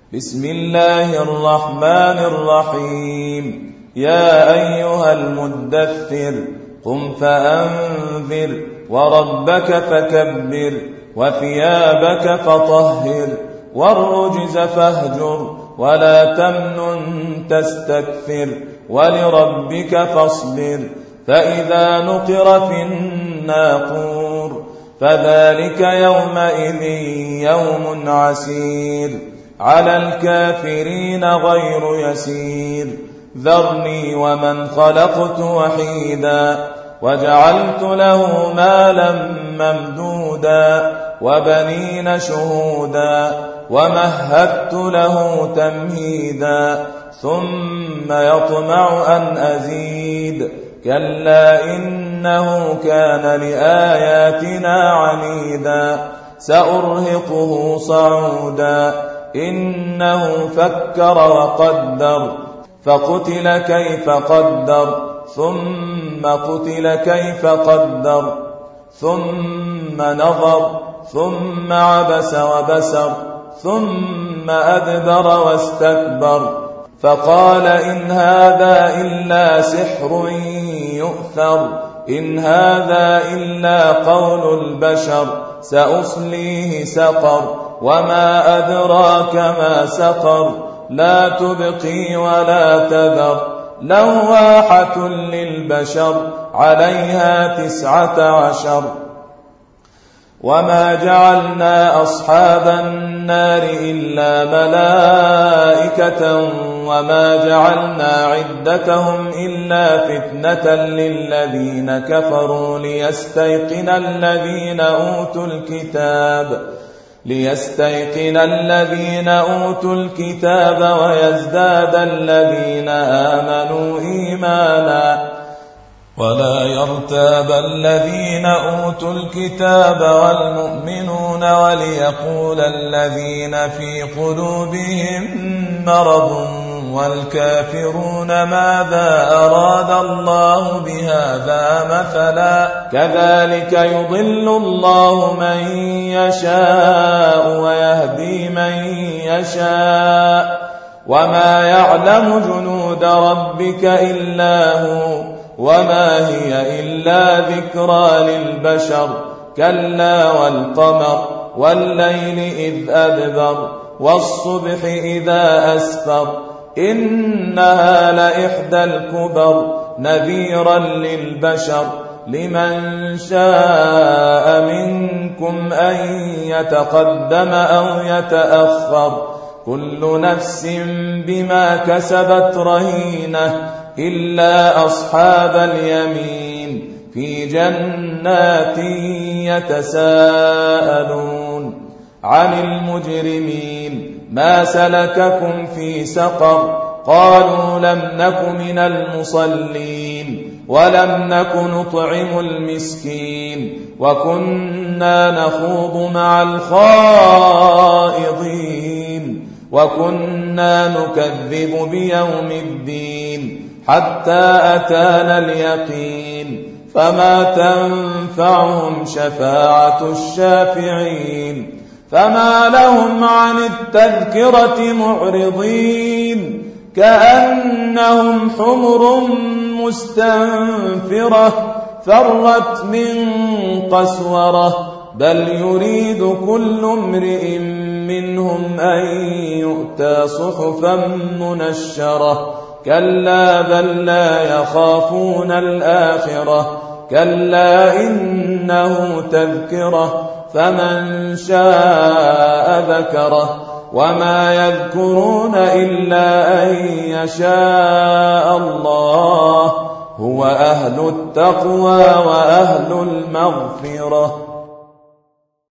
بسم الله الرحمن الرحيم. يا أيها المدثر قم فأنذر وربك فكبر وثيابك فطهر والرجز فاهجر ولا تمنن تستكثر ولربك فاصبر. فإذا نقر في الناقور فذلك يومئذ يوم عسير على الكافرين غير يسير. ذرني ومن خلقت وحيدا وجعلت له مالا ممدودا وبنين شهودا ومهدت له تمهيدا ثم يطمع أن أزيد كلا إنه كان لآياتنا عنيدا سأرهقه صعودا إنه فكر وقدر فقتل كيف قدر ثم قتل كيف قدر ثم نظر ثم عبس وبسر ثم أدبر واستكبر فقال إن هذا إلا سحر يؤثر إن هذا إلا قول البشر سأصليه سقر وما أدراك ما سقر لا تبقي ولا تذر لواحة للبشر عليها 19. وما جعلنا أصحاب النار إلا ملائكة وما جعلنا عدتهم إلا فتنة للذين كفروا ليستيقن الذين أوتوا الكتاب ويزداد الذين آمنوا إيمانا ولا يرتاب الذين أوتوا الكتاب والمؤمنون وليقول الذين في قلوبهم مرض والكافرون ماذا أراد الله بهذا مثلا كذلك يضل الله من يشاء ويهدي من يشاء وما يعلم جنود ربك إلا هو وما هي إلا ذكرى للبشر كلا والقمر والليل إذ أدبر والصبح إذا أسفر إنها لإحدى الكبر نذيرا للبشر لمن شاء منكم أن يتقدم أو يتأخر كل نفس بما كسبت رهينة إلا أصحاب اليمين في جنات يتساءلون عن المجرمين ما سلككم في سقر قالوا لم نك من المصلين ولم نك نطعم المسكين وكنا نخوض مع الخائضين وكنا نكذب بيوم الدين حتى أتانا اليقين فما تنفعهم شفاعة الشافعين فما لهم عن التذكرة معرضين كأنهم حمر مستنفرة فرت من قسورة بل يريد كل امرئ منهم أن يؤتى صحفا منشرة كلا بل لا يخافون الآخرة كلا إنه تذكرة فمن شاء ذكره وما يذكرون إلا أن يشاء الله هو أهل التقوى وأهل المغفرة.